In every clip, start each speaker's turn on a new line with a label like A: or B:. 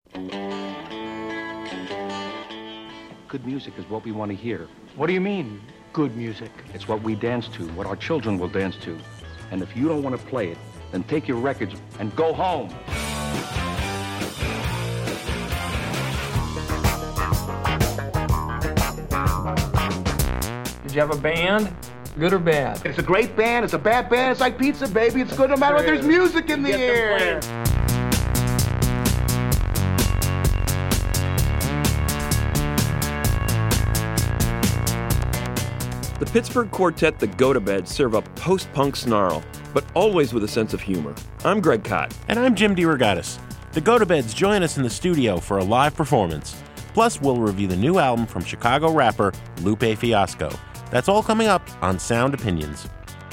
A: Good music is what we want to hear.
B: What do you mean, good music?
A: It's what we dance to, what our children will dance to. And if you don't want to play it, then take your records and go home.
B: Did you have a band? Good or bad?
C: It's a great band. It's a bad band. It's like pizza, baby. It's good no matter what. There's music in the air.
D: The Pittsburgh quartet, the Gotobeds, serve up post-punk snarl, but always with a sense of humor. I'm Greg Kot.
E: And I'm Jim DeRogatis. The Gotobeds join us in the studio for a live performance. Plus, we'll review the new album from Chicago rapper Lupe Fiasco. That's all coming up on Sound Opinions.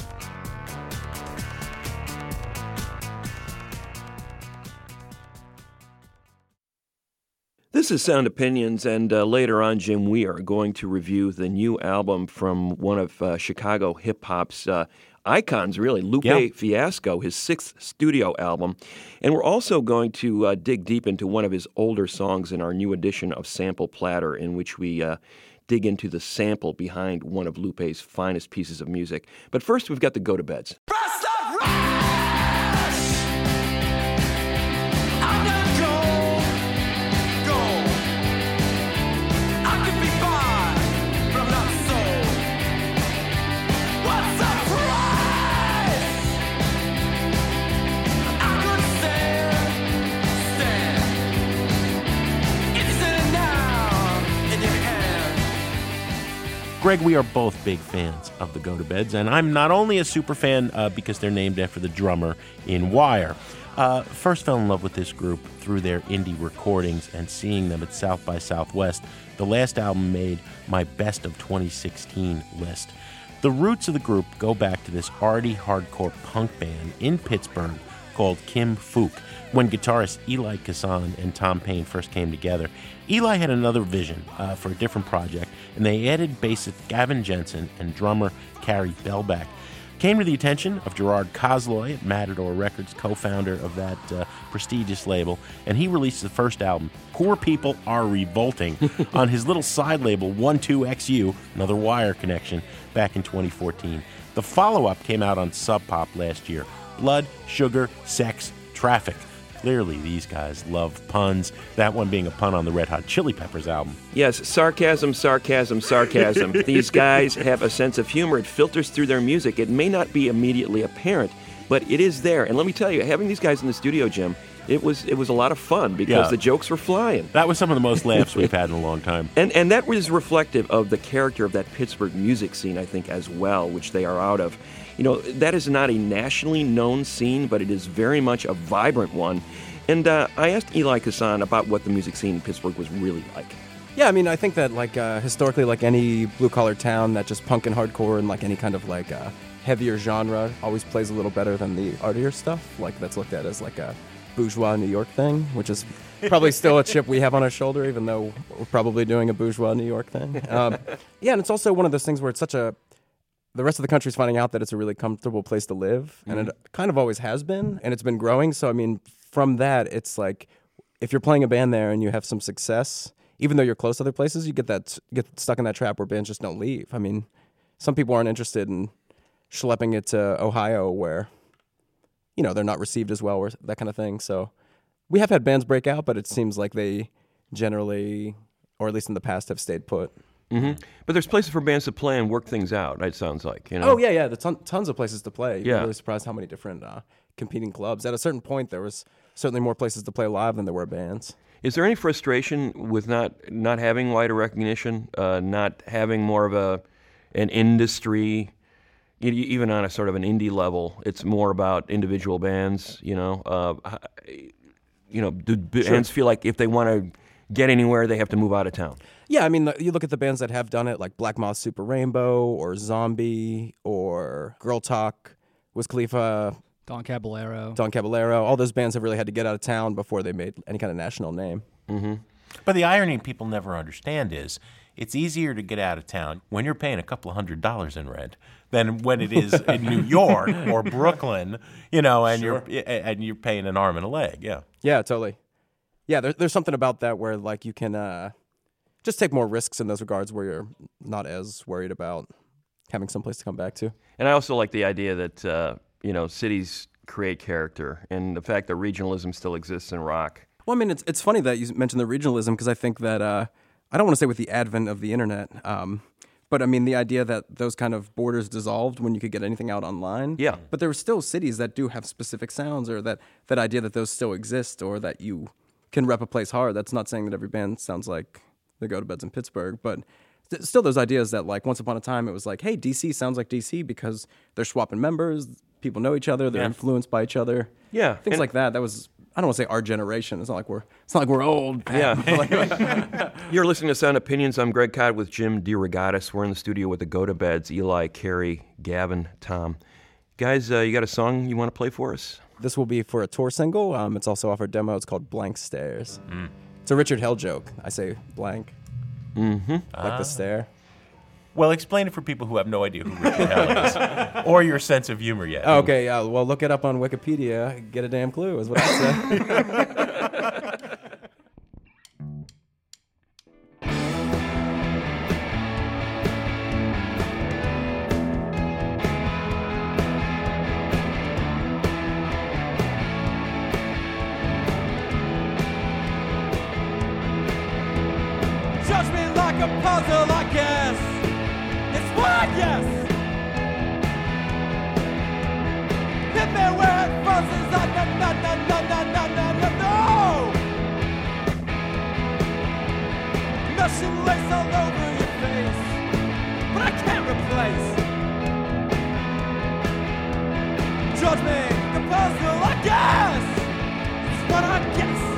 D: This is Sound Opinions, and later on, Jim, we are going to review the new album from one of Chicago hip-hop's icons, really, Lupe Fiasco, his sixth studio album. And we're also going to dig deep into one of his older songs in our new edition of Sample Platter, in which we dig into the sample behind one of Lupe's finest pieces of music. But first, we've got the Gotobeds.
E: Greg, we are both big fans of the Gotobeds, and I'm not only a super fan because they're named after the drummer in Wire. First fell in love with this group through their indie recordings and seeing them at South by Southwest. The last album made my best of 2016 list. The roots of the group go back to this arty hardcore punk band in Pittsburgh called Kim Phook. When guitarist Eli Kassan and Tom Payne first came together, Eli had another vision for a different project, and they added bassist Gavin Jensen and drummer Carrie Bellback. Came to the attention of Gerard Kozloy, Matador Records, co-founder of that prestigious label, and he released the first album, Poor People Are Revolting, on his little side label 12XU, another Wire connection, back in 2014. The follow-up came out on Sub Pop last year, Blood, Sugar, Sex, Traffic. Clearly, these guys love puns, that one being a pun on the Red Hot Chili Peppers album.
D: Yes, sarcasm, sarcasm, sarcasm. These guys have a sense of humor. It filters through their music. It may not be immediately apparent, but it is there. And let me tell you, having these guys in the studio, Jim, it was a lot of fun because the jokes were flying.
E: That was some of the most laughs we've had in a long time.
D: And that was reflective of the character of that Pittsburgh music scene, I think, as well, which they are out of. You know, that is not a nationally known scene, but it is very much a vibrant one. And I asked Eli Kassan about what the music scene in Pittsburgh was really like.
F: Yeah, I mean, I think that, historically, like any blue-collar town, that just punk and hardcore and, any kind of, heavier genre always plays a little better than the artier stuff. That's looked at as, a bourgeois New York thing, which is probably still a chip we have on our shoulder, even though we're probably doing a bourgeois New York thing. Yeah, and it's also one of those things where it's the rest of the country's finding out that it's a really comfortable place to live, and it kind of always has been, and it's been growing. So, I mean, from that, it's like if you're playing a band there and you have some success, even though you're close to other places, you get stuck in that trap where bands just don't leave. I mean, some people aren't interested in schlepping it to Ohio where, they're not received as well or that kind of thing. So we have had bands break out, but it seems like they generally, or at least in the past, have stayed put.
D: Mm-hmm. But there's places for bands to play and work things out, it sounds like.
F: Oh, yeah. There's tons of places to play.
D: You're
F: really surprised how many different competing clubs. At a certain point, there was certainly more places to play live than there were bands.
D: Is there any frustration with not having wider recognition, not having more of an industry, even on a sort of an indie level? It's more about individual bands, do bands feel like if they want to get anywhere, they have to move out of town?
F: Yeah, I mean, you look at the bands that have done it, like Black Moth Super Rainbow, or Zombie, or Girl Talk, Wiz Khalifa,
G: Don Caballero.
F: All those bands have really had to get out of town before they made any kind of national name.
E: Mm-hmm. But the irony people never understand is it's easier to get out of town when you're paying a couple of $100s in rent than when it is in New York or Brooklyn, and you're paying an arm and a leg. Yeah.
F: Yeah, totally. yeah, there's something about that where like you can just take more risks in those regards where you're not as worried about having someplace to come back to.
D: And I also like the idea that, cities create character and the fact that regionalism still exists in rock.
F: Well, I mean, it's funny that you mentioned the regionalism because I think that, I don't want to say with the advent of the internet, but I mean the idea that those kind of borders dissolved when you could get anything out online.
D: Yeah.
F: But there were still cities that do have specific sounds or that idea that those still exist or that you can rep a place hard. That's not saying that every band sounds like the Go-To-Beds in Pittsburgh, but still those ideas that like once upon a time it was like, hey, DC sounds like DC because they're swapping members, people know each other, they're influenced by each other.
D: Yeah.
F: Things like that. That was, I don't want to say our generation. It's not like we're old.
D: Yeah. You're listening to Sound Opinions. I'm Greg Codd with Jim DeRogatis. We're in the studio with the Go-To-Beds, Eli, Carrie, Gavin, Tom. Guys, you got a song you want to play for us?
F: This will be for a tour single. It's also off our demo. It's called Blank Stares. It's a Richard Hell joke. I say blank. Mm-hmm. Like the stare.
E: Well, explain it for people who have no idea who Richard Hell is, or your sense of humor yet.
F: Oh, okay, yeah. Well, look it up on Wikipedia. Get a damn clue, is what I say.
G: Judge me like a puzzle, I guess. It's what, yes. Hit me where it buzzes. No. Nothing lace all over your face, but I can't replace. Judge me like a puzzle, I guess. It's what I guess.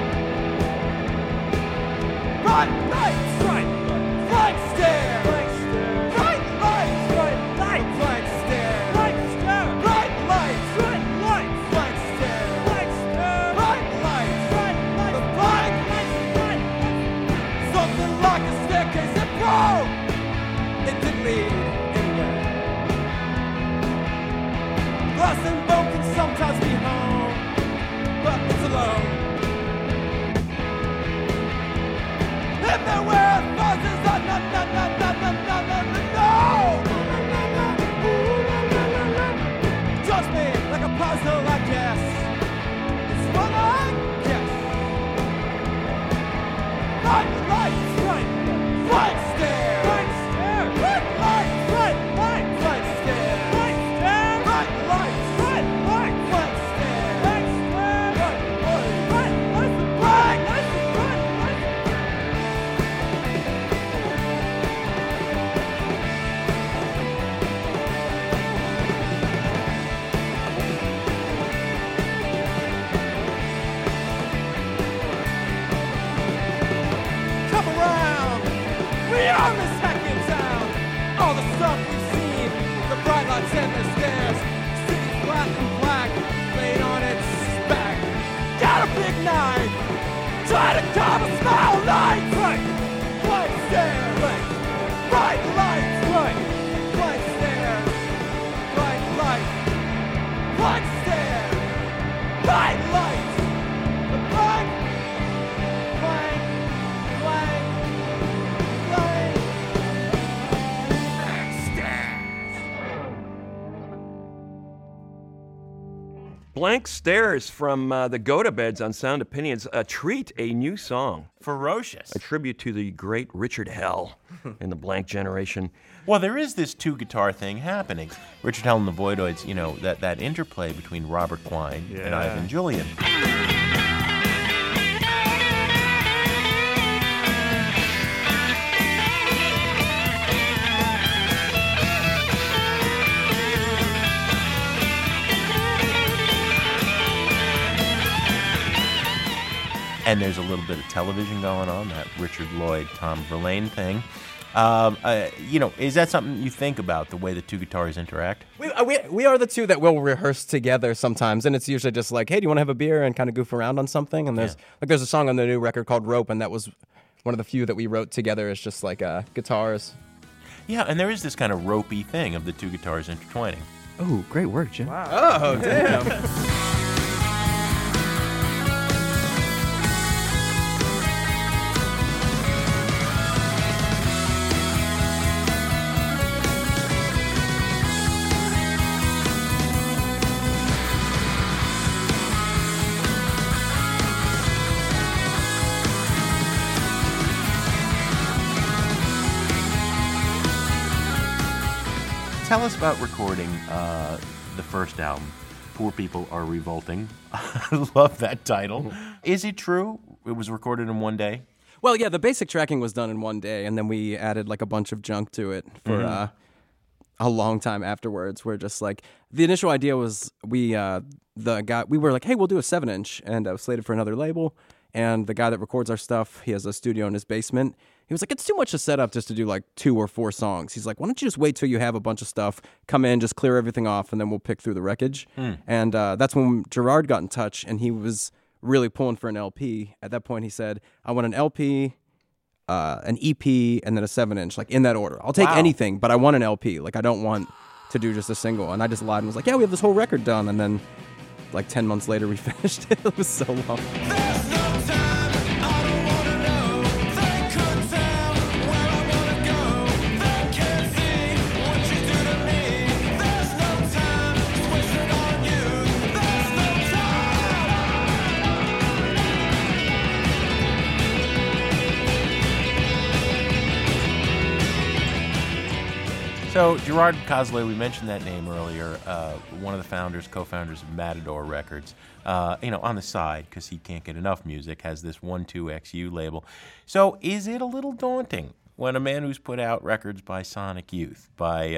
G: Bright lights, blank stare, bright lights, blank stare, bright lights, blank stare, bright lights, the blank, something like a staircase that broke, it didn't lead anywhere. Glass and bone can sometimes be home, but it's alone. Everywhere it buzzes, no. Judge me like a puzzle, I guess. It's what I guess. Bright lights, blank stare, bright lights, blank stare, bright lights, blank stare, bright lights. On this heckin' town, all the stuff we've seen, the bright lights and the stairs, city's black and black, laid on its back. Got a big knife, try to carve a smile light, blank stare, bright lights, blank stare, bright lights, blank stare, bright lights, the blank
D: Blank Stares from the Go-To-Beds on Sound Opinions. A treat, a new song.
E: Ferocious.
D: A tribute to the great Richard Hell in the Blank generation.
E: Well, there is this two-guitar thing happening. Richard Hell and the Voidoids, that interplay between Robert Klein and Ivan Julian. And there's a little bit of television going on, that Richard Lloyd, Tom Verlaine thing. Is that something you think about, the way the two guitars interact?
F: We are the two that will rehearse together sometimes, and it's usually just like, hey, do you want to have a beer and kind of goof around on something? And there's a song on the new record called Rope, and that was one of the few that we wrote together. It's just like guitars.
E: Yeah, and there is this kind of ropey thing of the two guitars intertwining.
H: Oh, great work, Jim.
F: Wow. Oh, damn.
E: tell us about recording the first album, Poor People Are Revolting. I love that title. Is it true it was recorded in one day?
F: Well, yeah, the basic tracking was done in one day, and then we added like a bunch of junk to it for a long time afterwards. We're just like, the initial idea was we were like, hey, we'll do a 7-inch, and I was slated for another label. And the guy that records our stuff, he has a studio in his basement. He was like, it's too much to set up just to do like 2 or 4 songs. He's like, why don't you just wait till you have a bunch of stuff, come in, just clear everything off, and then we'll pick through the wreckage. And that's when Gerard got in touch, and he was really pulling for an LP. At that point, he said, I want an LP, an EP, and then a 7-inch, like in that order. I'll take anything, but I want an LP. Like, I don't want to do just a single. And I just lied and was like, yeah, we have this whole record done. And then like 10 months later, we finished it. It was so long.
E: So Gerard Cosley, we mentioned that name earlier, one of the co-founders of Matador Records, on the side, because he can't get enough music, has this 12XU label. So is it a little daunting when a man who's put out records by Sonic Youth,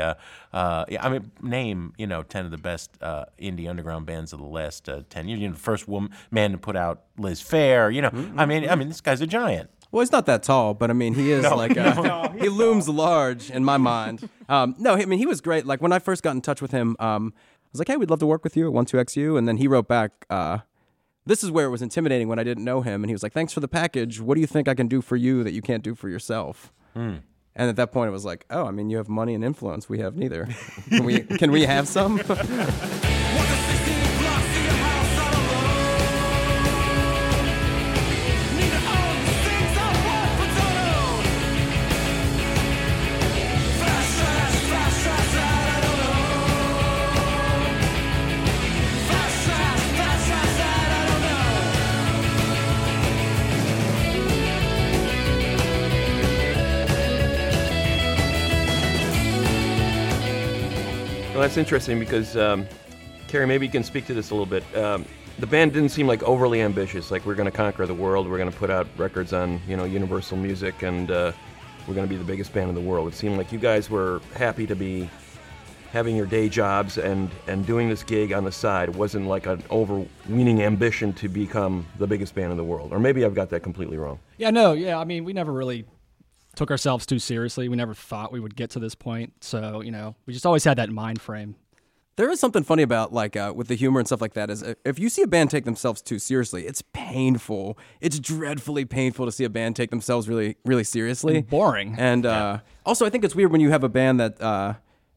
E: name 10 of the best indie underground bands of the last 10 years, the first man to put out Liz Phair, this guy's a giant.
F: Well, he's not that tall, but I mean, he is he looms large in my mind. He was great. Like when I first got in touch with him, I was like, hey, we'd love to work with you at 12XU. And then he wrote back, this is where it was intimidating when I didn't know him. And he was like, thanks for the package. What do you think I can do for you that you can't do for yourself? And at that point, it was like, oh, I mean, you have money and influence. We have neither. Can we have some?
D: Well, that's interesting because, Carrie, maybe you can speak to this a little bit. The band didn't seem like overly ambitious, like we're going to conquer the world, we're going to put out records on, Universal Music, and we're going to be the biggest band in the world. It seemed like you guys were happy to be having your day jobs and doing this gig on the side. It wasn't like an overweening ambition to become the biggest band in the world. Or maybe I've got that completely wrong.
H: I mean, we never really took ourselves too seriously. We never thought we would get to this point. So, we just always had that mind frame.
F: There is something funny about, with the humor and stuff like that, is if you see a band take themselves too seriously, it's painful. It's dreadfully painful to see a band take themselves really, really seriously.
H: And boring.
F: And also, I think it's weird when you have a band that,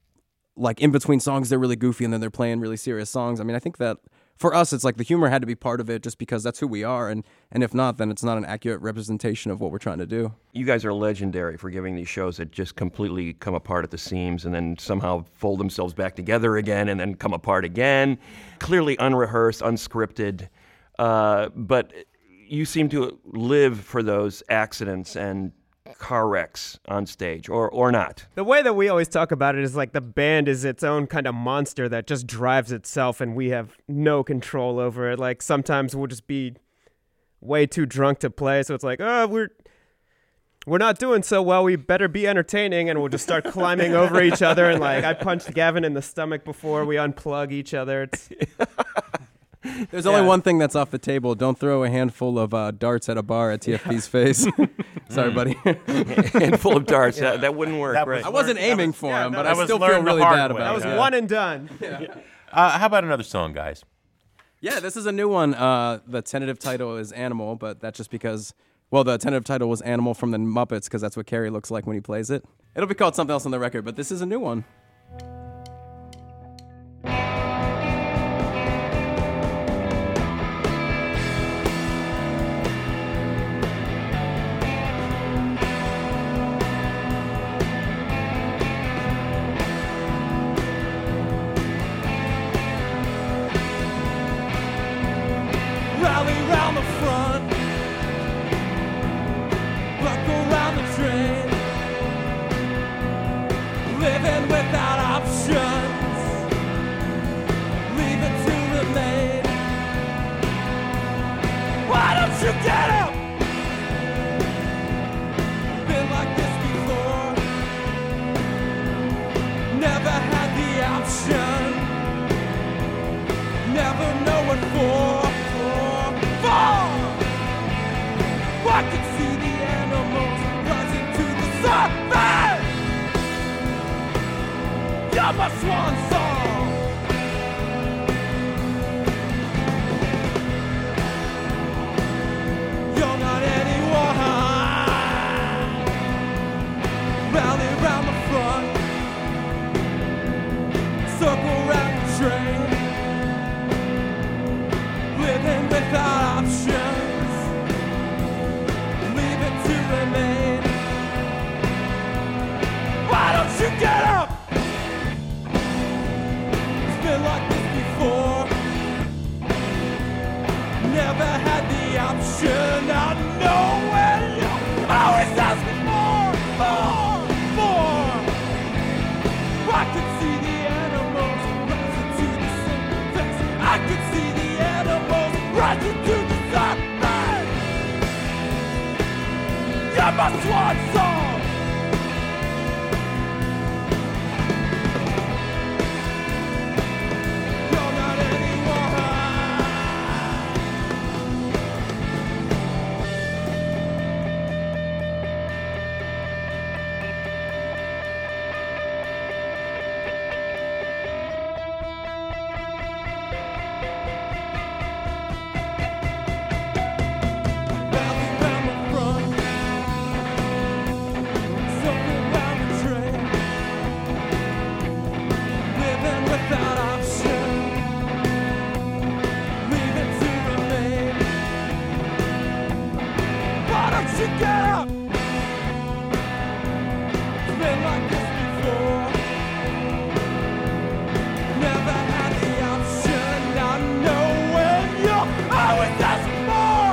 F: in between songs, they're really goofy and then they're playing really serious songs. I mean, I think that for us, it's like the humor had to be part of it just because that's who we are. And if not, then it's not an accurate representation of what we're trying to do.
D: You guys are legendary for giving these shows that just completely come apart at the seams and then somehow fold themselves back together again and then come apart again. Clearly unrehearsed, unscripted. But you seem to live for those accidents and car wrecks on stage, or not.
I: The way that we always talk about it is like the band is its own kind of monster that just drives itself and we have no control over it. Like sometimes we'll just be way too drunk to play, so it's like, oh, we're not doing so well, we better be entertaining, and we'll just start climbing over each other, and like I punched Gavin in the stomach before we unplug each other.
F: There's only one thing that's off the table. Don't throw a handful of darts at a bar at TFP's face. Sorry, buddy.
D: A handful of darts. That wouldn't work.
F: I wasn't aiming for him, but I still feel really bad about it.
I: That was one and done.
E: How about another song, guys?
F: Yeah, this is a new one. The tentative title is Animal, but that's just because, the tentative title was Animal from the Muppets because that's what Carrie looks like when he plays it. It'll be called something else on the record, but this is a new one.
G: Rally round the front, buckle round the train, living without options. I could see the animals rising to the surface. You're my swan song. You're not anyone. Rally round the front, circle round the train, living without options, leave it to remain. Why don't you get up? It's been like this before. Never had the option. I know where you're always asking more. I could see the animals rising to the surface. I could see the animals rising to the surface. You're my swan song. You're not anyone. Rally round the front, circle round the train, living without option, leave it to remain. Why don't you get up? It's been like this before. Never had the option. I know when you're always asking more.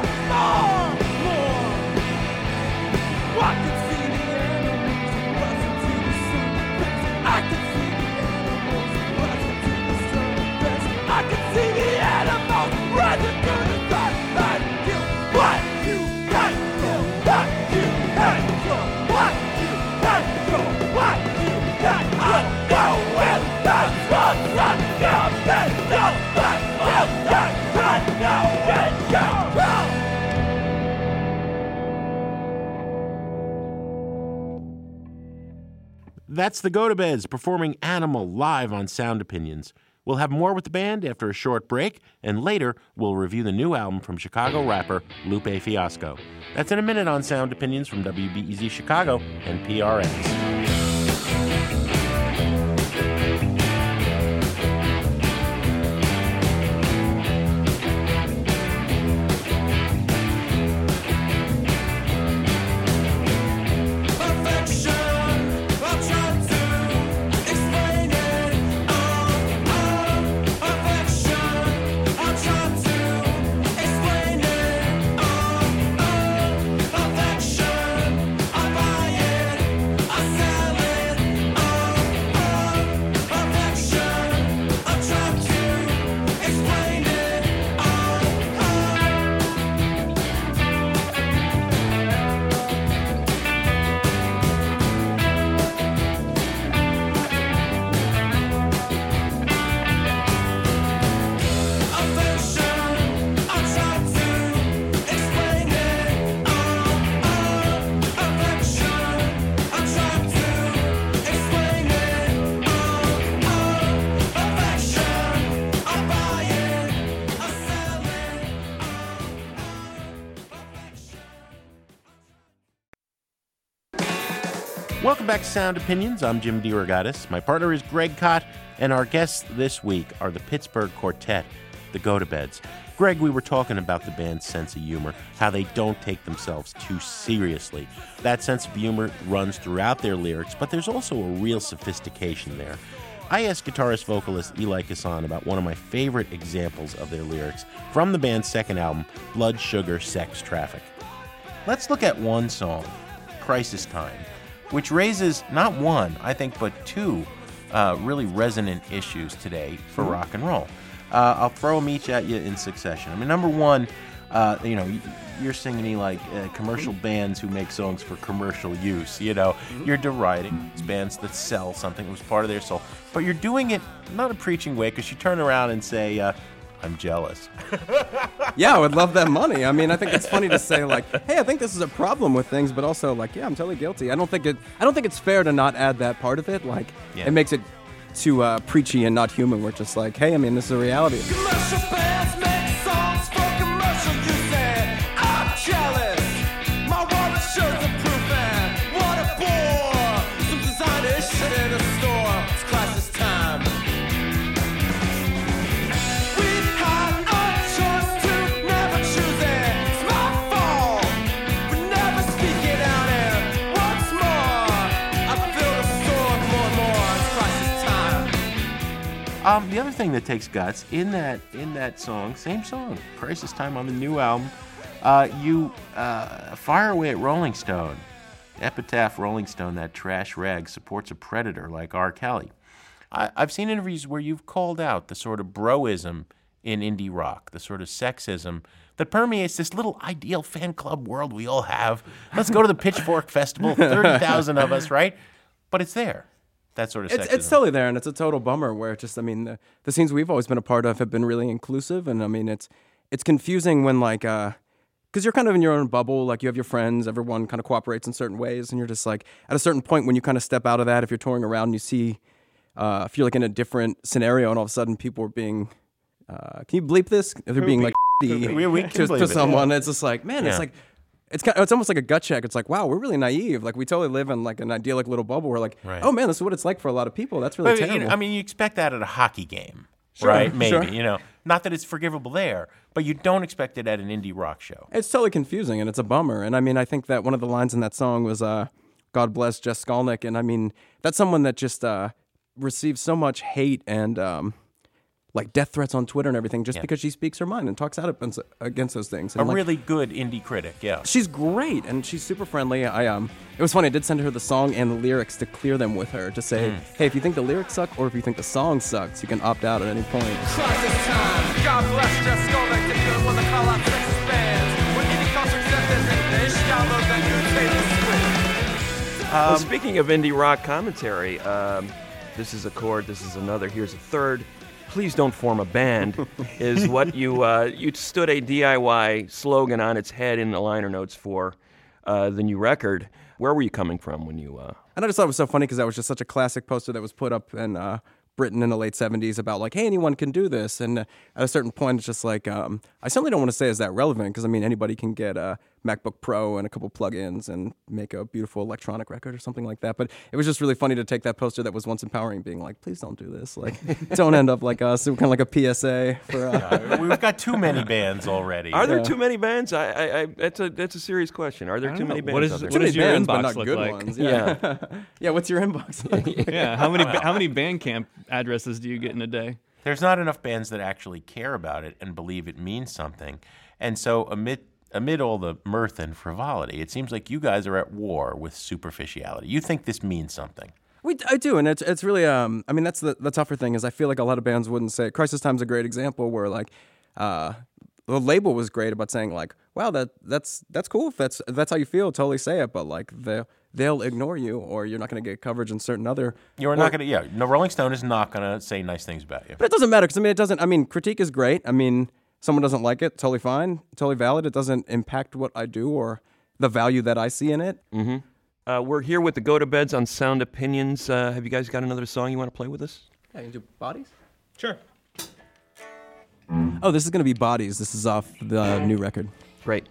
G: I could see the animals rising to the surface. I could see the animals rising to the surface. I could see the animals rising to the surface. You, what you hate, what you hate, what you hate, what you hate. I know when that's what's up. I know when you're wrong.
E: That's the Go-To-Beds performing Animal live on Sound Opinions. We'll have more with the band after a short break, and later we'll review the new album from Chicago rapper Lupe Fiasco. That's in a minute on Sound Opinions from WBEZ Chicago and PRX. Welcome back to Sound Opinions. I'm Jim DeRogatis. My partner is Greg Kot, and our guests this week are the Pittsburgh Quartet, the Go-To-Beds. Greg, we were talking about the band's sense of humor, how they don't take themselves too seriously. That sense of humor runs throughout their lyrics, but there's also a real sophistication there. I asked guitarist-vocalist Eli Kassan about one of my favorite examples of their lyrics from the band's second album, Blood, Sugar, Sex, Traffic. Let's look at one song, Crisis Time, which raises not one, I think, but two really resonant issues today for rock and roll. I'll throw them each at you in succession. I mean, number one, you're singing like commercial bands who make songs for commercial use. You're deriding it's bands that sell something that was part of their soul, but you're doing it not a preaching way, because you turn around and say, I'm jealous.
F: Yeah, I would love that money. I mean, I think it's funny to say like, hey, I think this is a problem with things, but also like, yeah, I'm totally guilty. I don't think it's fair to not add that part of it. Like,
E: Yeah.
F: it makes it too preachy and not human. We're just like, hey, I mean, this is a reality.
G: Commercial bands make songs for commercial use and I'm jealous. My wallet shows the proof and what a bore. Some designer shit in a store. It's crisis time. We've had a choice to never choose it. It's my fault for never speaking out and what's more, I feel the sword more and more. It's crisis time.
E: The other thing that takes guts in that song, same song, Crisis Time on the new album, you fire away at Rolling Stone. Epitaph Rolling Stone, that trash rag, supports a predator like R. Kelly. I've seen interviews where you've called out the sort of broism in indie rock, the sort of sexism that permeates this little ideal fan club world we all have. Let's go to the Pitchfork Festival, 30,000 of us, right? But it's there. That sort of sexism.
F: It's totally there, and it's a total bummer where it's just, I mean, the scenes we've always been a part of have been really inclusive, and I mean, it's confusing when like, because you're kind of in your own bubble, like you have your friends, everyone kind of cooperates in certain ways, and you're just like, at a certain point when you kind of step out of that, if you're touring around and you see, if you're like in a different scenario and all of a sudden people are being, can you bleep this? If they're being like
E: We can
F: to
E: bleep it,
F: someone,
E: yeah.
F: it's just like, man,
E: Yeah.
F: it's like, it's almost like a gut check. It's like, wow, we're really naive. Like we totally live in like an idyllic little bubble. We're like,
E: Right.
F: oh man, this is what it's like for a lot of people. That's really
E: But,
F: terrible.
E: I mean, you expect that at a hockey game,
F: Sure,
E: right? Maybe,
F: sure.
E: you know. Not that it's forgivable there, but you don't expect it at an indie rock show.
F: It's totally confusing, and it's a bummer. And I mean, I think that one of the lines in that song was, God bless Jess Skolnick. And I mean, that's someone that just receives so much hate and like death threats on Twitter and everything just
E: Yeah.
F: because she speaks her mind and talks out against those things.
E: A
F: And like,
E: really good indie critic, yeah.
F: she's great, and she's super friendly. It was funny. I did send her the song and the lyrics to clear them with her to say, hey, if you think the lyrics suck or if you think the song sucks, you can opt out at any point.
G: Crisis time. God bless Jess Skolnick to do it when they call out sexist bands. When indie culture accepts English, download that new Taylor Swift.
D: Well, speaking of indie rock commentary, this is a chord, this is another, here's a third. Please don't form a band is what you stood a DIY slogan on its head in the liner notes for the new record. Where were you coming from when you...
F: And I just thought it was so funny because that was just such a classic poster that was put up in Britain in the late 70s about like, hey, anyone can do this. And at a certain point, it's just like, I certainly don't want to say is that relevant because, I mean, anybody can get a MacBook Pro and a couple plugins and make a beautiful electronic record or something like that. But it was just really funny to take that poster that was once empowering being like, please don't do this. Like, don't end up like us. Kind of like a PSA for...
E: We've got too many bands already.
D: Are there too many bands? That's a serious question. Are there too many bands out there?
F: Too many
J: your
F: bands, but
J: inbox
F: not
J: look
F: good
J: like?
F: ones.
D: Yeah.
F: Yeah, what's your inbox like?
J: Yeah, how many Bandcamp addresses do you get in a day?
E: There's not enough bands that actually care about it and believe it means something. And so amid all the mirth and frivolity, it seems like you guys are at war with superficiality. You think this means something.
F: I do, and it's really I mean that's the tougher thing is I feel like a lot of bands wouldn't say it. Crisis Time's a great example where like the label was great about saying like, wow, that's cool if that's how you feel, totally say it, but like they'll ignore you or you're not going to get coverage in certain other.
E: You're not going to, no, Rolling Stone is not going to say nice things about you.
F: But it doesn't matter because I mean critique is great. I mean someone doesn't like it, totally fine, totally valid. It doesn't impact what I do or the value that I see in it.
D: Mm-hmm. We're here with the Go to Beds on Sound Opinions. Have you guys got another song you want to play with us?
F: Yeah, you do Bodies?
J: Sure.
F: Oh, this is going to be Bodies. This is off the new record.
D: Great.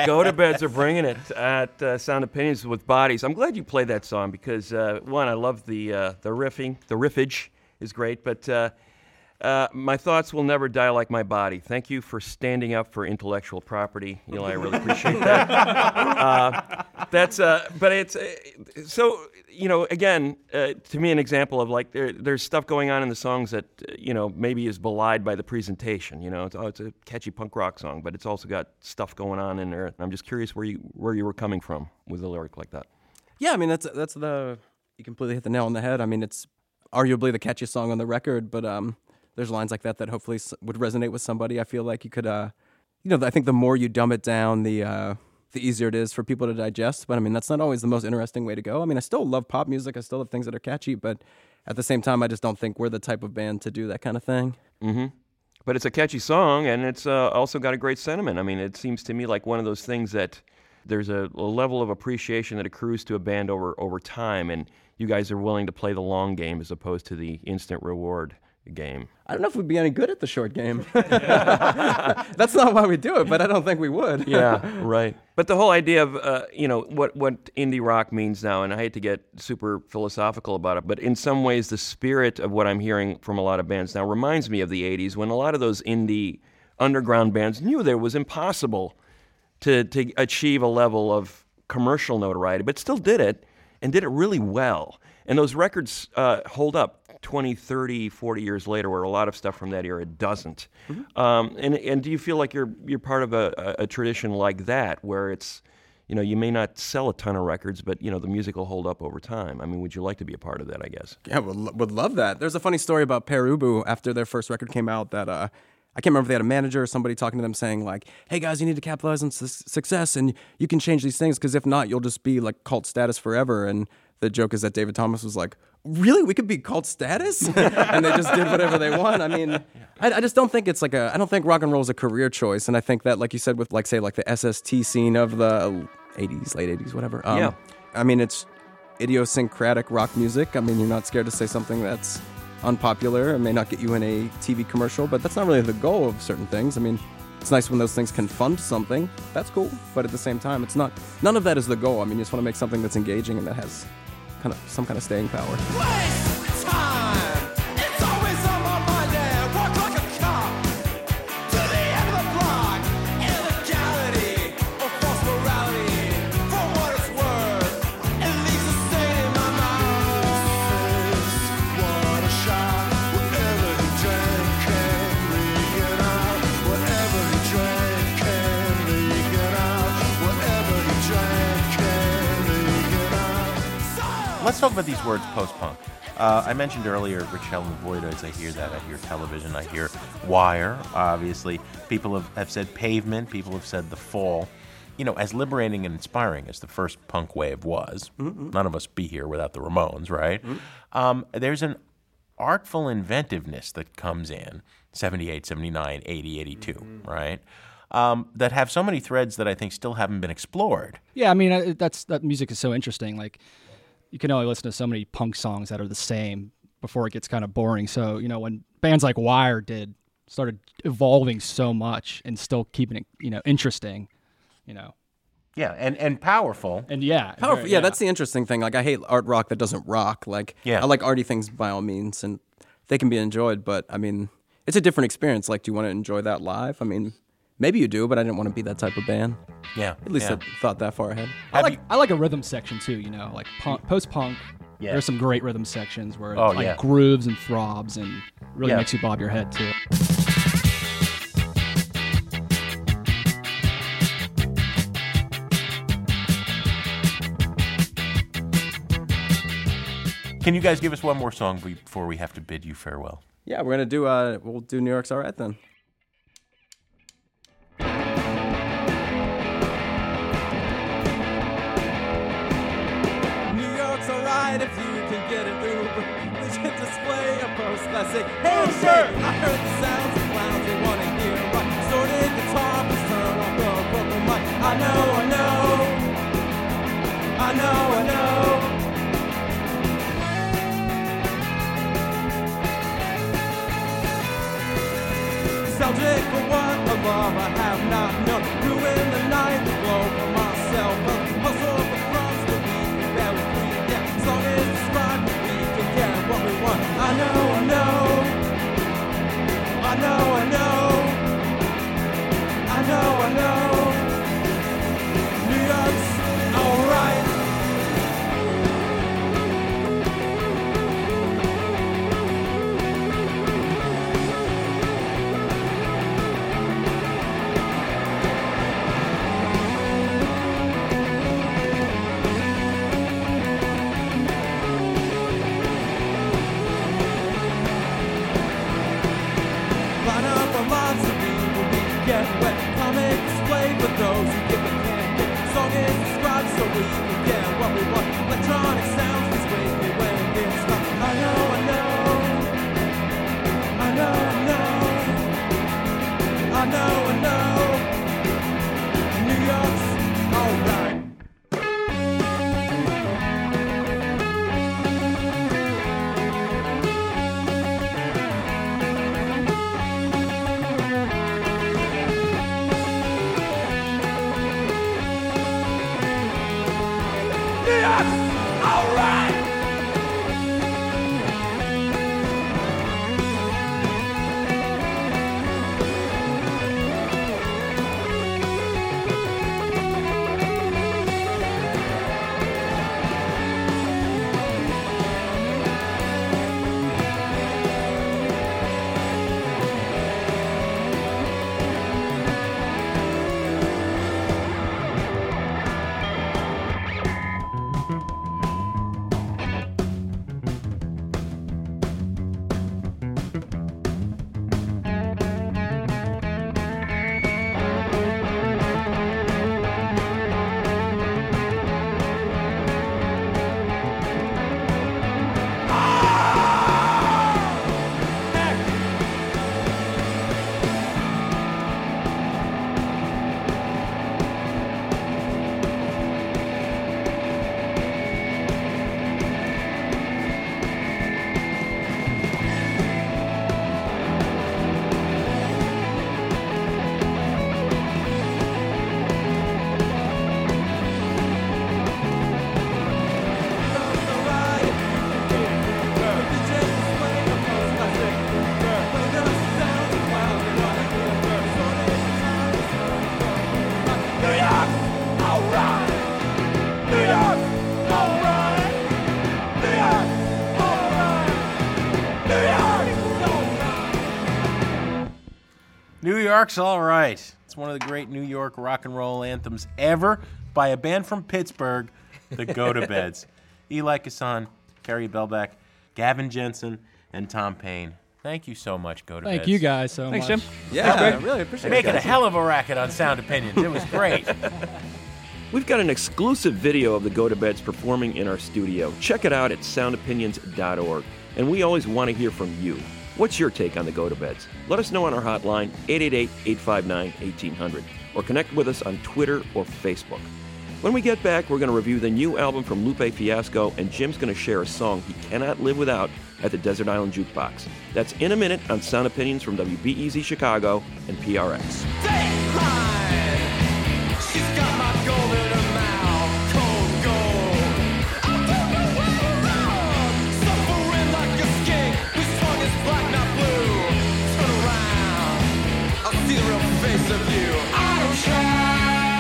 D: Go-To-Beds are bringing it at Sound Opinions with Bodies. I'm glad you played that song because, one, I love the riffing. The riffage is great, but my thoughts will never die like my body. Thank you for standing up for intellectual property. Eli, I really appreciate that. But it's so, again, to me, an example of like there's stuff going on in the songs that, maybe is belied by the presentation. It's a catchy punk rock song, but it's also got stuff going on in there. I'm just curious where you were coming from with a lyric like that.
F: Yeah, I mean, you completely hit the nail on the head. I mean, it's arguably the catchiest song on the record, but there's lines like that hopefully would resonate with somebody. I feel like you could, I think the more you dumb it down, the easier it is for people to digest. But I mean, that's not always the most interesting way to go. I mean, I still love pop music. I still have things that are catchy, but at the same time, I just don't think we're the type of band to do that kind of thing.
D: Mm-hmm. But it's a catchy song, and it's also got a great sentiment. I mean, it seems to me like one of those things that there's a level of appreciation that accrues to a band over time, and you guys are willing to play the long game as opposed to the instant reward game.
F: I don't know if we'd be any good at the short game. That's not why we do it, but I don't think we would.
D: Yeah, right. But the whole idea of, what indie rock means now, and I hate to get super philosophical about it, but in some ways the spirit of what I'm hearing from a lot of bands now reminds me of the 80s when a lot of those indie underground bands knew that it was impossible to achieve a level of commercial notoriety, but still did it, and did it really well. And those records hold up 20, 30, 40 years later, where a lot of stuff from that era doesn't. Mm-hmm. And do you feel like you're part of a tradition like that, where it's, you may not sell a ton of records, but, the music will hold up over time? I mean, would you like to be a part of that, I guess?
F: Yeah, would love that. There's a funny story about Pere Ubu after their first record came out that I can't remember if they had a manager or somebody talking to them saying like, hey guys, you need to capitalize on success and you can change these things because if not, you'll just be like cult status forever. And the joke is that David Thomas was like, really? We could be cult status? And they just did whatever they want. I mean, I just don't think it's like I don't think rock and roll is a career choice. And I think that, like you said, with like, say, like the SST scene of the 80s, late 80s, whatever.
D: Yeah.
F: I mean, it's idiosyncratic rock music. I mean, you're not scared to say something that's unpopular. It may not get you in a TV commercial, but that's not really the goal of certain things. I mean, it's nice when those things can fund something. That's cool. But at the same time, it's not. None of that is the goal. I mean, you just want to make something that's engaging and that has kind of some kind of staying power.
G: Waste time. It's always on my mind. Yeah, walk like a cop to the end of the block. Illegality or false morality. For what it's worth, it leaves a stain in my mouth. What a shot. Whatever he drank can't leak it out. Whatever he drank can't leak it out. Whatever he drank can't leak it out.
E: Let's talk about these words, post-punk. I mentioned earlier Richelle and Void. As I hear that, I hear television, I hear Wire, obviously. People have said Pavement, people have said The Fall. As liberating and inspiring as the first punk wave was, none of us be here without the Ramones, right? There's an artful inventiveness that comes in 78, 79, 80, 82, right? That have so many threads that I think still haven't been explored.
H: Yeah, I mean, that music is so interesting. Like, you can only listen to so many punk songs that are the same before it gets kind of boring. So, when bands like Wire started evolving so much and still keeping it, interesting,
E: Yeah, and powerful.
H: And yeah.
F: Powerful. Yeah, that's the interesting thing. Like, I hate art rock that doesn't rock. Like,
E: yeah.
F: I like arty things by all means, and they can be enjoyed, but, I mean, it's a different experience. Like, do you want to enjoy that live? I mean, maybe you do, but I didn't want to be that type of band.
E: Yeah.
F: At least I thought that far ahead.
H: I like a rhythm section too, like post-punk.
E: Yeah.
H: There's some great rhythm sections where
E: Oh,
H: it's like
E: yeah.
H: grooves and throbs and really
E: Yeah.
H: makes you bob your head too.
E: Can you guys give us one more song before we have to bid you farewell?
F: Yeah, we're going to do, we'll do New York's All Right then.
G: New York's alright if you can get an Uber. They should display a post that say, hey sir, I heard the sounds of clowns they want to hear. Rock distorted guitar, please turn off the broken mic. I know. Nostalgic for what a love I have not known. Ruin the night, the glow
E: New York's All Right. It's one of the great New York rock and roll anthems ever by a band from Pittsburgh, the Go-To-Beds. Eli Kassan, Carrie Belback, Gavin Jensen, and Tom Payne. Thank you so much, Go-To-Beds.
H: Thank you guys so
J: Thanks,
H: much.
J: Jim.
F: Yeah, I really appreciate it.
E: Making a hell of a racket on Sound Opinions. It was great.
D: We've got an exclusive video of the Go-To-Beds performing in our studio. Check it out at soundopinions.org. And we always want to hear from you. What's your take on the Go-To-Beds? Let us know on our hotline, 888-859-1800, or connect with us on Twitter or Facebook. When we get back, we're going to review the new album from Lupe Fiasco, and Jim's going to share a song he cannot live without at the Desert Island Jukebox. That's in a minute on Sound Opinions from WBEZ Chicago and PRX.
G: She's got my gold in her mouth, cold gold. I don't know where we're wrong. Suffering like a skink, whose tongue is black, not blue. Turn around, I'll see the real face of you. I don't try.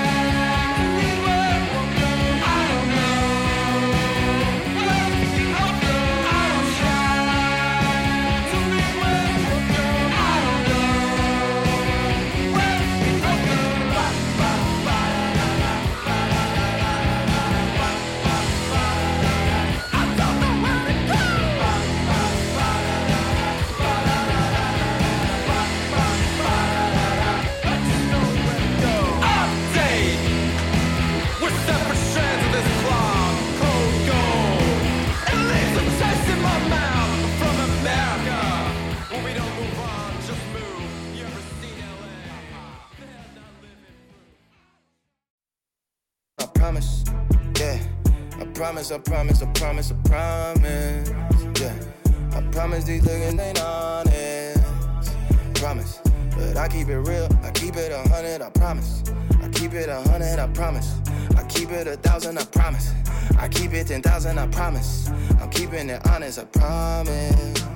G: I promise, yeah. I promise these niggas ain't honest. Promise, but I keep it real, I keep it 100, I promise. I keep it 100, I promise. I keep it 1,000, I promise. I keep it 10,000, I promise. I'm keeping it honest, I promise.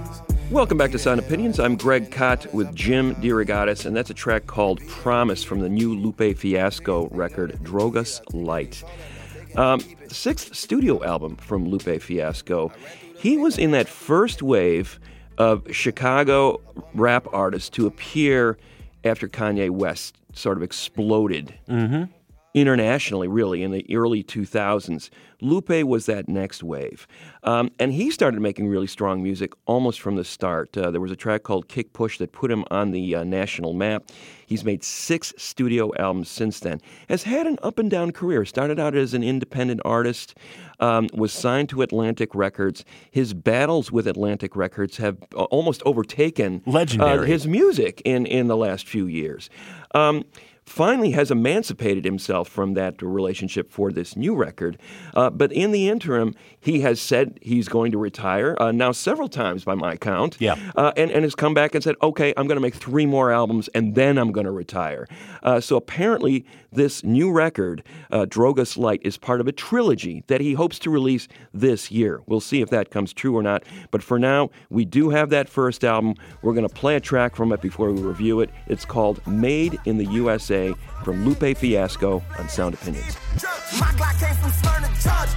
D: Welcome back to Sound Opinions. I'm Greg Kot with Jim DeRogatis, and that's a track called Promise from the new Lupe Fiasco record, Drogas Light. Sixth studio album from Lupe Fiasco. He was in that first wave of Chicago rap artists to appear after Kanye West sort of exploded internationally, really, in the early 2000s. Lupe was that next wave. And he started making really strong music almost from the start. There was a track called Kick Push that put him on the national map. He's made 6 studio albums since then. Has had an up-and-down career. Started out as an independent artist, was signed to Atlantic Records. His battles with Atlantic Records have almost overtaken his music in the last few years. Finally has emancipated himself from that relationship for this new record. But in the interim, he has said he's going to retire, now several times by my count, and has come back and said, okay, I'm going to make 3 more albums, and then I'm going to retire. So apparently this new record, Drogas Light, is part of a trilogy that he hopes to release this year. We'll see if that comes true or not. But for now, we do have that first album. We're going to play a track from it before we review it. It's called Made in the USA from Lupe Fiasco on Sound Opinions.
K: My Glock came from Smyrna, Georgia.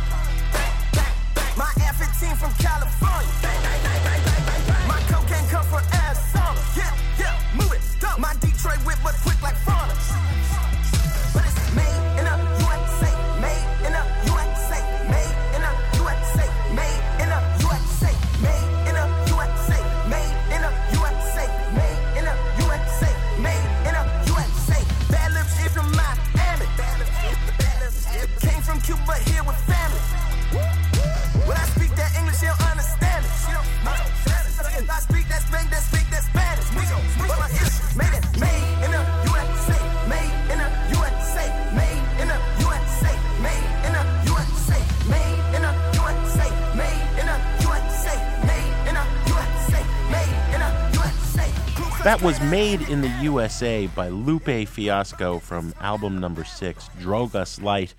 K: My F-15 from California. My cocaine come from Arizona. Yeah, move it. My Detroit whip, but quick like fauna. But it's made in the USA. Made in the USA. Made in the USA. Made in the USA. Made in the USA. Made in the USA. Made in the USA. Made in the USA. Bad lips is from Miami. Came from Cuba here with family. When I speak that English, she don't understand it. I speak that Spanish. But my issue made in the USA. Made in the USA. Made in the USA. Made in the USA. Made in the USA. Made in the USA. Made in the USA. Made in the USA.
E: That was Made in the USA by Lupe Fiasco from album number 6, Drogas Light.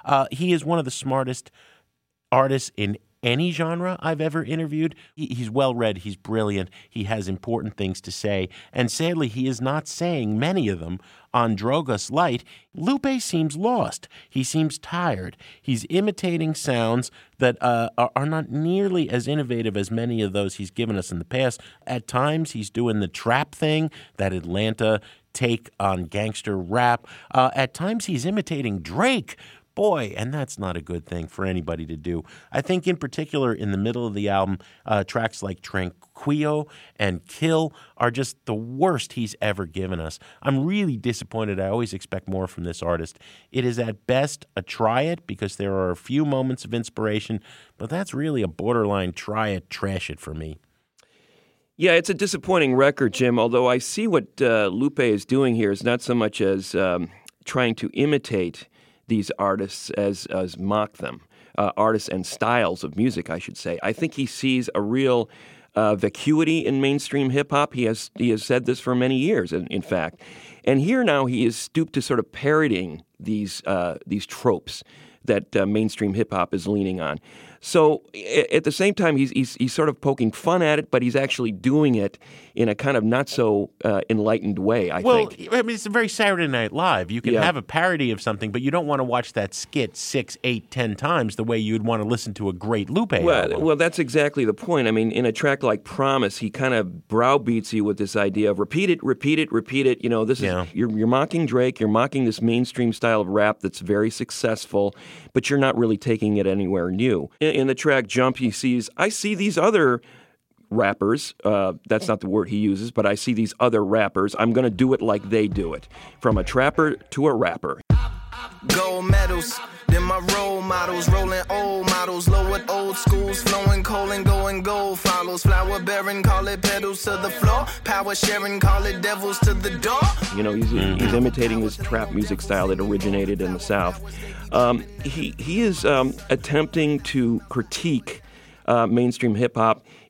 E: He is one of the smartest artists in any genre I've ever interviewed. He's well-read, he's brilliant, he has important things to say, and sadly he is not saying many of them on Drogas Light. Lupe seems lost. He seems tired. He's imitating sounds that are not nearly as innovative as many of those he's given us in the past. At times he's doing the trap thing, that Atlanta take on gangster rap. At times he's imitating Drake. Boy, and that's not a good thing for anybody to do. I think in particular in the middle of the album, tracks like Tranquillo and Kill are just the worst he's ever given us. I'm really disappointed. I always expect more from this artist. It is at best a try it because there are a few moments of inspiration, but that's really a borderline try it, trash it for me.
D: Yeah, it's a disappointing record, Jim, although I see what Lupe is doing here is not so much as trying to imitate these artists as mock them, artists and styles of music, I should say. I think he sees a real vacuity in mainstream hip-hop. He has said this for many years, in fact. And here now he is stooped to sort of parodying these tropes that mainstream hip-hop is leaning on. So at the same time, he's sort of poking fun at it, but he's actually doing it in a kind of not so enlightened way, I think.
E: Well, I mean, it's a very Saturday Night Live. You can have a parody of something, but you don't want to watch that skit 6, 8, 10 times the way you'd want to listen to a great Lupe album.
D: Well, that's exactly the point. I mean, in a track like Promise, he kind of browbeats you with this idea of repeat it. You know, this is you're mocking Drake, you're mocking this mainstream style of rap that's very successful, but you're not really taking it anywhere new. In the track Jump, I see these other rappers. That's not the word he uses, but I see these other rappers. I'm going to do it like they do it. From a trapper to a rapper.
K: Gold medals, then my role models, rolling old models, lowered old schools, flowing coal and going gold follows, flower bearing, call it pedals to the floor, power sharing, call it devils to the door.
D: You know, he's imitating this trap music style that originated in the South. He is attempting to critique mainstream hip-hop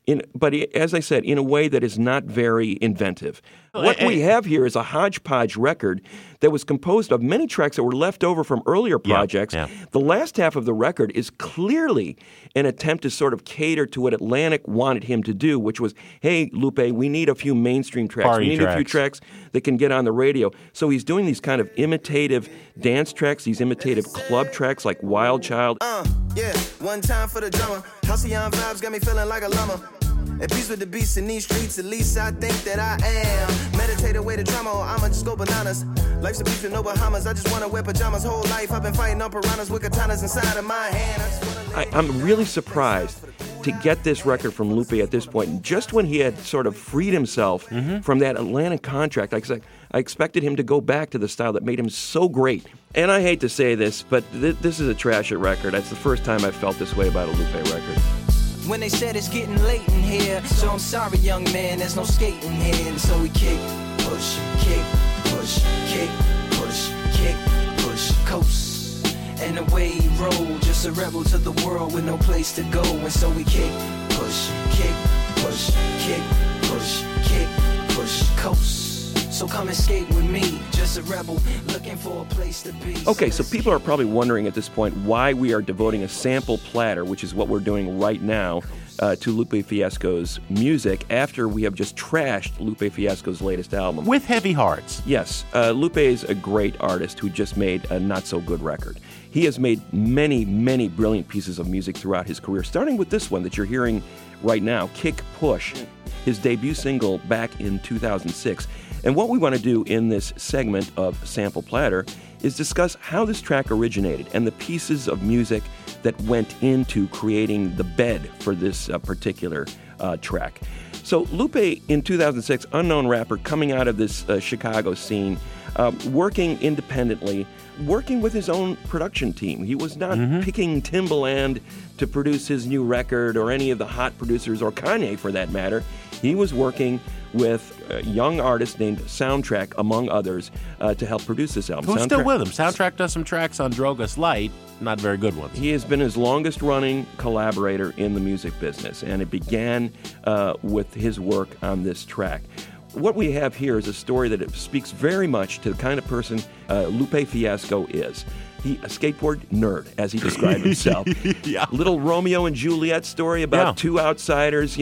D: but as I said, in a way that is not very inventive. What we have here is a hodgepodge record that was composed of many tracks that were left over from earlier projects. The last half of the record is clearly an attempt to sort of cater to what Atlantic wanted him to do, which was, hey, Lupe, we need a few mainstream tracks.
E: Party
D: we need a few tracks that can get on the radio. So he's doing these kind of imitative dance tracks, these imitative club tracks like Wild Child.
K: Yeah, one time for the drummer. Halcyon vibes got me feeling like a llama. At peace with the beast in these streets, at least I think that I am. Meditate away the drama, or I'ma just go bananas. Life's a beach with no Bahamas, I just wanna wear pajamas. Whole life I've been fighting on piranhas with katanas inside of my hand.
D: I'm really surprised to get this record from Lupe at this point. And just when he had sort of freed himself from that Atlantic contract, I expected him to go back to the style that made him so great. And I hate to say this, but this is a trashy record. That's the first time I've felt this way about a Lupe record.
K: When they said it's getting late in here, so I'm sorry, young man, there's no skating here. And so we kick, push, kick, push, kick, push, kick, push, coast. And away he rolled, just a rebel to the world with no place to go. And so we kick, push, kick, push, kick, push, kick, push, coast. So come and skate with me, just a rebel looking for a place to be.
D: Okay, so people are probably wondering at this point why we are devoting a sample platter, which is what we're doing right now, to Lupe Fiasco's music after we have just trashed Lupe Fiasco's latest album.
E: With heavy hearts.
D: Yes, Lupe is a great artist who just made a not-so-good record. He has made many, many brilliant pieces of music throughout his career, starting with this one that you're hearing right now, Kick Push, his debut single back in 2006. And what we want to do in this segment of Sample Platter is discuss how this track originated and the pieces of music that went into creating the bed for this particular track. So Lupe, in 2006, unknown rapper coming out of this Chicago scene, working independently, working with his own production team. He was not picking Timbaland to produce his new record or any of the hot producers, or Kanye for that matter. He was working with a young artist named Soundtrack, among others, to help produce this album.
E: Who's still with him? Soundtrack does some tracks on Drogas Light, not very good ones.
D: He has been his longest-running collaborator in the music business, and it began with his work on this track. What we have here is a story that speaks very much to the kind of person Lupe Fiasco is. He a skateboard nerd, as he described himself. Little Romeo and Juliet story about two outsiders,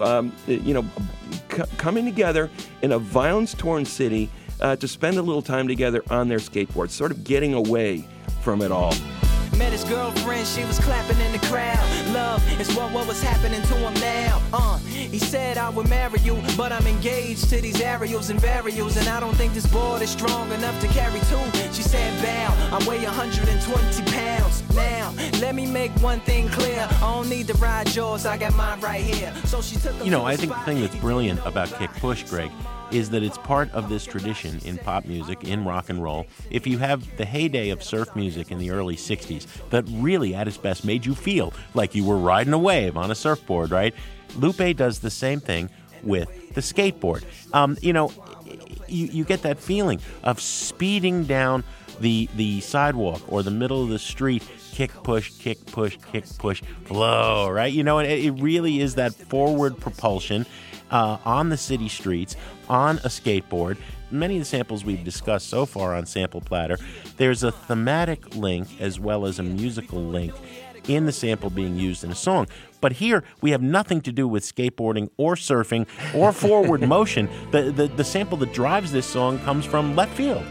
D: coming together in a violence-torn city to spend a little time together on their skateboards, sort of getting away from it all.
K: Met his girlfriend, she was clapping in the crowd. Love is what was happening to him now. He said I would marry you, but I'm engaged to these aerials and varials, and I don't think this board is strong enough to carry two. She said, bow, I weigh 120 pounds. Now, let me make one thing clear. I don't need to ride yours, I got mine right here. So she took him
E: I think the thing that's brilliant about Kick Push, Greg, is that it's part of this tradition in pop music, in rock and roll. If you have the heyday of surf music in the early 60s that really at its best made you feel like you were riding a wave on a surfboard, right? Lupe does the same thing with the skateboard. You get that feeling of speeding down the sidewalk or the middle of the street, kick, push, kick, push, kick, push, flow, right? And it really is that forward propulsion on the city streets, on a skateboard. Many of the samples we've discussed so far on Sample Platter, there's a thematic link as well as a musical link in the sample being used in a song. But here, we have nothing to do with skateboarding or surfing or forward motion. The sample that drives this song comes from left field.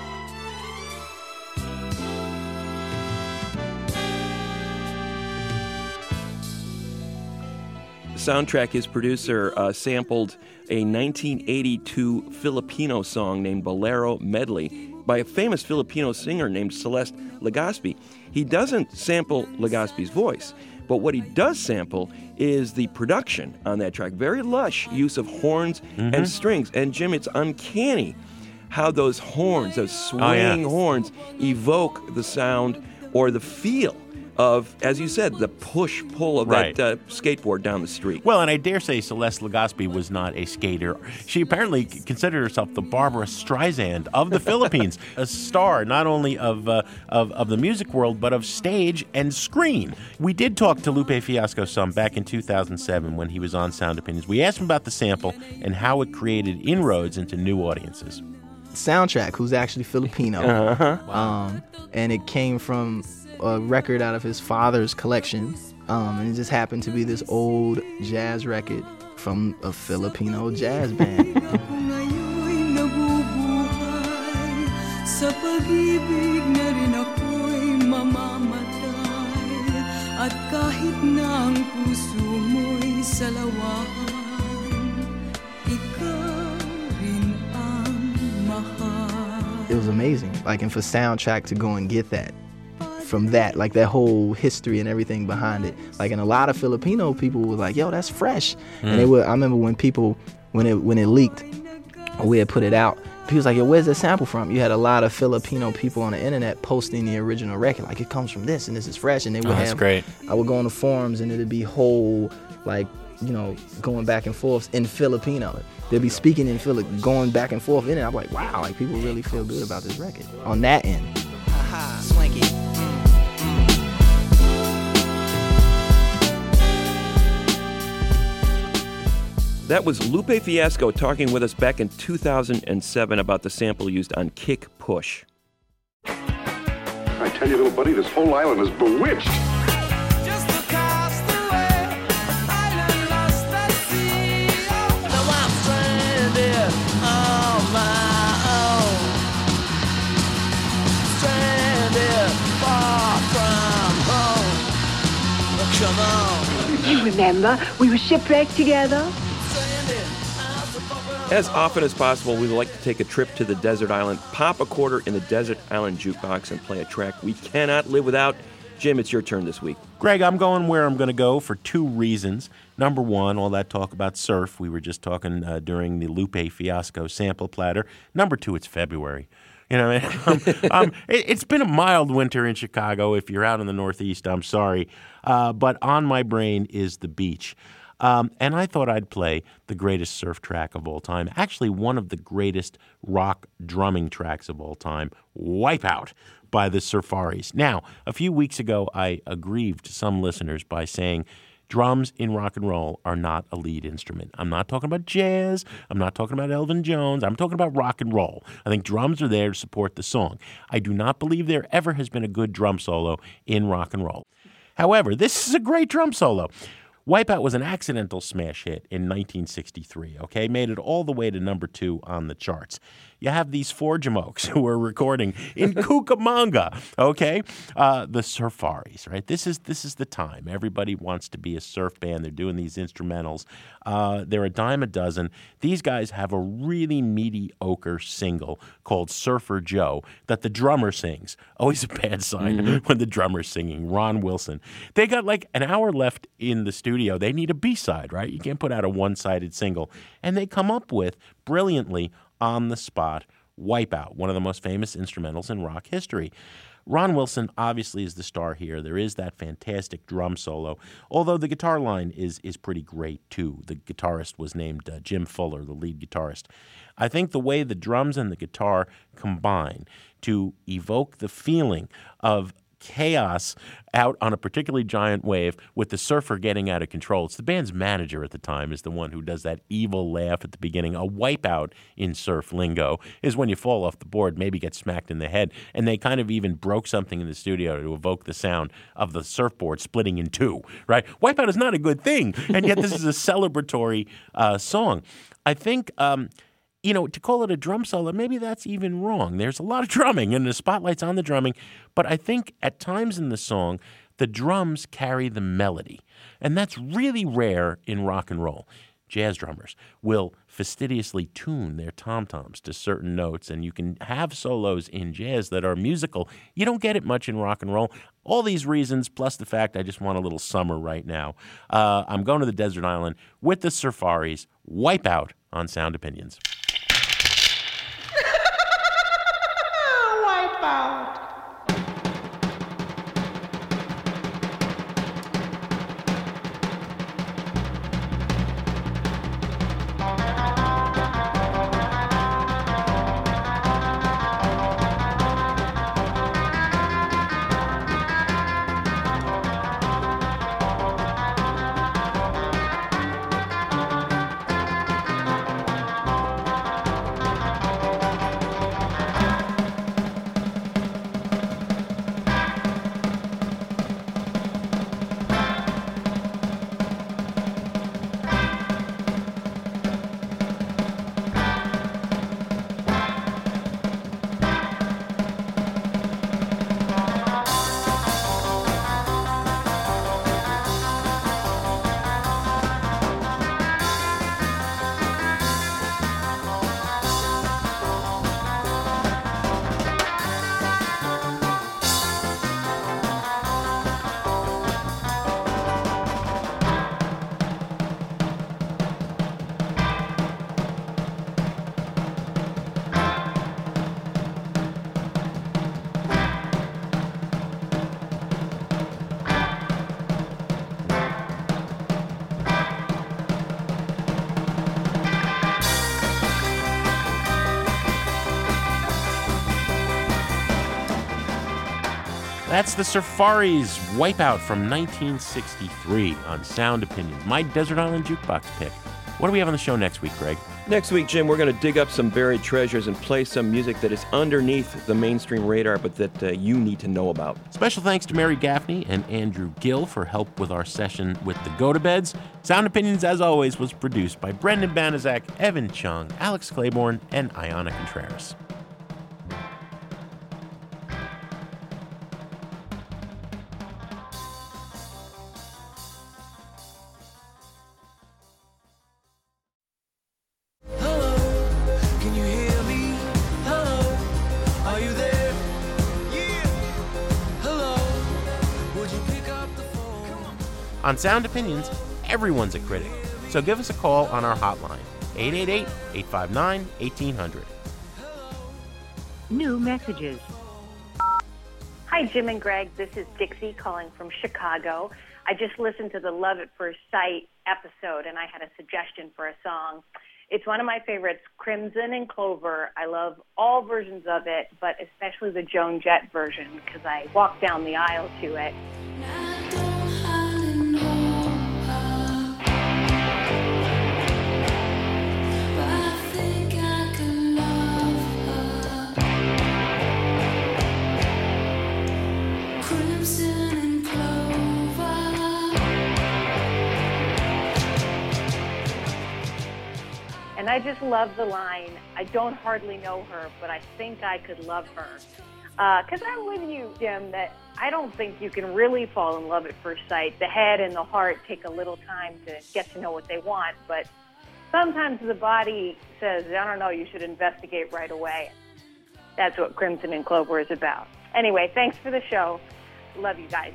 D: Soundtrack, his producer, sampled a 1982 Filipino song named Bolero Medley by a famous Filipino singer named Celeste Legazpi. He doesn't sample Legazpi's voice, but what he does sample is the production on that track. Very lush use of horns and strings. And Jim, it's uncanny how those horns, those swaying horns, evoke the sound or the feel of, as you said, the push-pull of
E: Right.
D: that skateboard down the street.
E: Well, and I dare say Celeste Legaspi was not a skater. She apparently considered herself the Barbara Streisand of the Philippines, a star not only of the music world, but of stage and screen. We did talk to Lupe Fiasco some back in 2007 when he was on Sound Opinions. We asked him about the sample and how it created inroads into new audiences.
L: Soundtrack, who's actually Filipino. And it came from a record out of his father's collection. And it just happened to be this old jazz record from a Filipino jazz band.
M: Sa pag-ibig na rin ako'y mamamatay at kahit na ang puso mo'y salawahan, ikaw rin ang mahal.
L: It was amazing. Like, and for Soundtrack to go and get that from that, like that whole history and everything behind it. Like, and a lot of Filipino people were like, yo, that's fresh. And they were, I remember when people, when it leaked, or we had put it out, people was like, yo, where's that sample from? You had a lot of Filipino people on the internet posting the original record, like, it comes from this and this is fresh. And they would
E: that's great.
L: I would go on the forums and it'd be whole, like, you know, going back and forth in Filipino. They'd be speaking in going back and forth in it. I'm like, wow, like, people really feel good about this record on that end.
M: Haha, swanky.
D: That was Lupe Fiasco talking with us back in 2007 about the sample used on Kick Push.
N: I tell you, little buddy, this whole island is bewitched.
M: Just across the way, an island lost at sea. Now I'm stranded on my own. Stranded far from home. Come on.
O: You remember, we were shipwrecked together.
D: As often as possible, we would like to take a trip to the desert island, pop a quarter in the desert island jukebox, and play a track we cannot live without. Jim, it's your turn this week.
E: Greg, I'm going where I'm going to go for two reasons. Number one, all that talk about surf. We were just talking during the Lupe Fiasco sample platter. Number two, it's February. You know, it's been a mild winter in Chicago. If you're out in the Northeast, I'm sorry. But on my brain is the beach. And I thought I'd play the greatest surf track of all time, actually one of the greatest rock drumming tracks of all time, Wipeout by the Surfaris. Now, a few weeks ago, I aggrieved some listeners by saying drums in rock and roll are not a lead instrument. I'm not talking about jazz. I'm not talking about Elvin Jones. I'm talking about rock and roll. I think drums are there to support the song. I do not believe there ever has been a good drum solo in rock and roll. However, this is a great drum solo. Wipeout was an accidental smash hit in 1963, okay? Made it all the way to number 2 on the charts. You have these four jamokes who are recording in Cucamonga, okay? The Surfaris, right? This is the time. Everybody wants to be a surf band. They're doing these instrumentals. They're a dime a dozen. These guys have a really mediocre single called Surfer Joe that the drummer sings. Always a bad sign when the drummer's singing, Ron Wilson. They got like an hour left in the studio. They need a B-side, right? You can't put out a one-sided single. And they come up with, brilliantly, on the spot, Wipeout, one of the most famous instrumentals in rock history. Ron Wilson obviously is the star here. There is that fantastic drum solo, although the guitar line is pretty great too. The guitarist was named Jim Fuller, the lead guitarist. I think the way the drums and the guitar combine to evoke the feeling of chaos out on a particularly giant wave with the surfer getting out of control. It's the band's manager at the time is the one who does that evil laugh at the beginning. A wipeout in surf lingo is when you fall off the board, maybe get smacked in the head. And they kind of even broke something in the studio to evoke the sound of the surfboard splitting in two, right? Wipeout is not a good thing, and yet this is a celebratory song. I think... to call it a drum solo, maybe that's even wrong. There's a lot of drumming, and the spotlight's on the drumming. But I think at times in the song, the drums carry the melody. And that's really rare in rock and roll. Jazz drummers will fastidiously tune their tom-toms to certain notes, and you can have solos in jazz that are musical. You don't get it much in rock and roll. All these reasons, plus the fact I just want a little summer right now. I'm going to the desert island with the Surfaris. Wipeout on Sound Opinions. That's the Safaris' Wipeout from 1963 on Sound Opinions, my Desert Island Jukebox pick. What do we have on the show next week, Greg?
D: Next week, Jim, we're going to dig up some buried treasures and play some music that is underneath the mainstream radar, but that you need to know about.
E: Special thanks to Mary Gaffney and Andrew Gill for help with our session with the Go-To-Beds. Sound Opinions, as always, was produced by Brendan Banaszak, Evan Chung, Alex Claiborne, and Ayana Contreras. On Sound Opinions, everyone's a critic. So give us a call on our hotline, 888-859-1800.
O: New messages.
P: Hi, Jim and Greg. This is Dixie calling from Chicago. I just listened to the Love at First Sight episode, and I had a suggestion for a song. It's one of my favorites, Crimson and Clover. I love all versions of it, but especially the Joan Jett version, because I walked down the aisle to it. And I just love the line, I don't hardly know her, but I think I could love her. Because I'm with you, Jim, that I don't think you can really fall in love at first sight. The head and the heart take a little time to get to know what they want, but sometimes the body says, I don't know, you should investigate right away. That's what Crimson and Clover is about. Anyway, thanks for the show. Love you guys.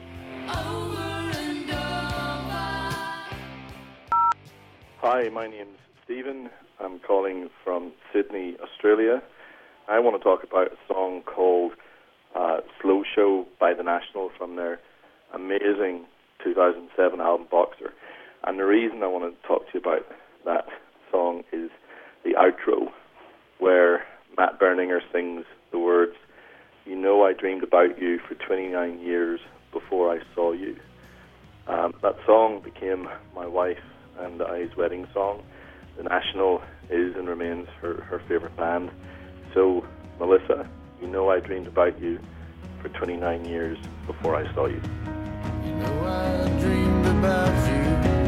Q: Hi, my name's Stephen. I'm calling from Sydney, Australia. I want to talk about a song called Slow Show by The National from their amazing 2007 album Boxer. And the reason I want to talk to you about that song is the outro, where Matt Berninger sings the words, "You know I dreamed about you for 29 years before I saw you." That song became my wife and I's wedding song. The National is and remains her favorite band. So, Melissa, you know I dreamed about you for 29 years before I saw you.
M: You know I dreamed about you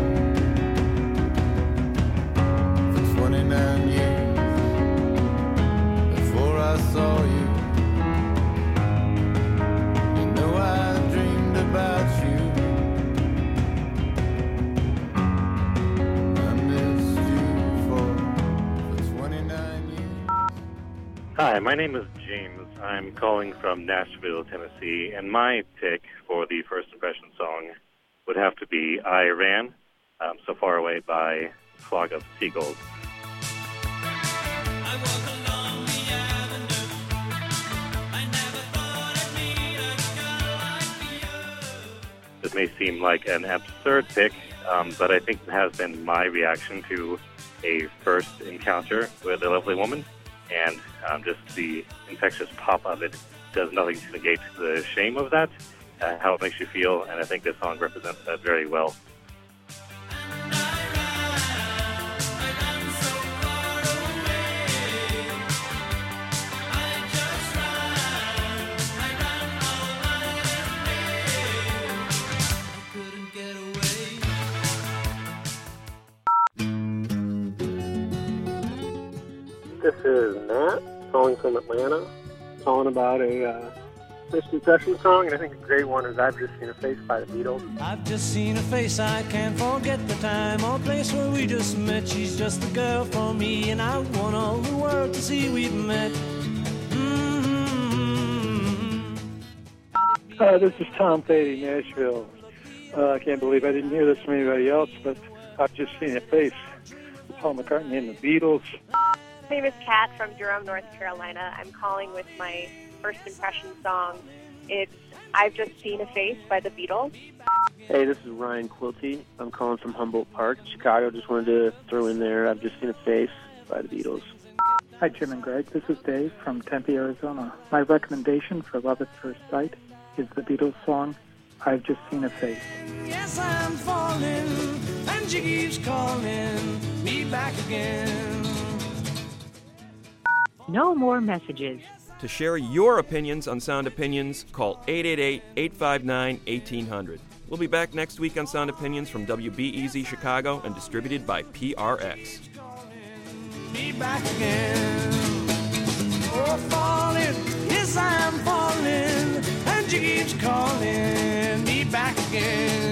M: for 29 years before I saw you. You know I dreamed about you.
R: Hi, my name is James. I'm calling from Nashville, Tennessee, and my pick for the first impression song would have to be I Ran, So Far Away by Flock of Seagulls. This may seem like an absurd pick, but I think it has been my reaction to a first encounter with a lovely woman. And just the infectious pop of it does nothing to negate the shame of that, how it makes you feel, and I think this song represents that very well.
S: This is Matt, calling from Atlanta, calling about a first impression song, and I think a great one is I've Just Seen a Face by the Beatles.
G: I've just seen a face, I can't forget the time or place where we just met. She's just the girl for me, and I want all the world to see we've met.
T: Hi, this is Tom Patey, Nashville. I can't believe I didn't hear this from anybody else, but I've just seen a face. Paul McCartney and the Beatles.
U: My name is Kat from Durham, North Carolina. I'm calling with my first impression song. It's I've Just Seen a Face by the Beatles.
V: Hey, this is Ryan Quilty. I'm calling from Humboldt Park, Chicago. Just wanted to throw in there I've Just Seen a Face by the Beatles.
W: Hi, Jim and Greg. This is Dave from Tempe, Arizona. My recommendation for Love at First Sight
T: is the Beatles song, I've Just Seen a Face.
M: Yes, I'm falling, and she keeps calling me back again.
O: No more messages.
D: To share your opinions on Sound Opinions, call 888-859-1800. We'll be back next week on Sound Opinions from WBEZ Chicago and distributed by PRX.
M: Me back again. Oh, falling, yes, I'm falling, and she keeps calling me back again.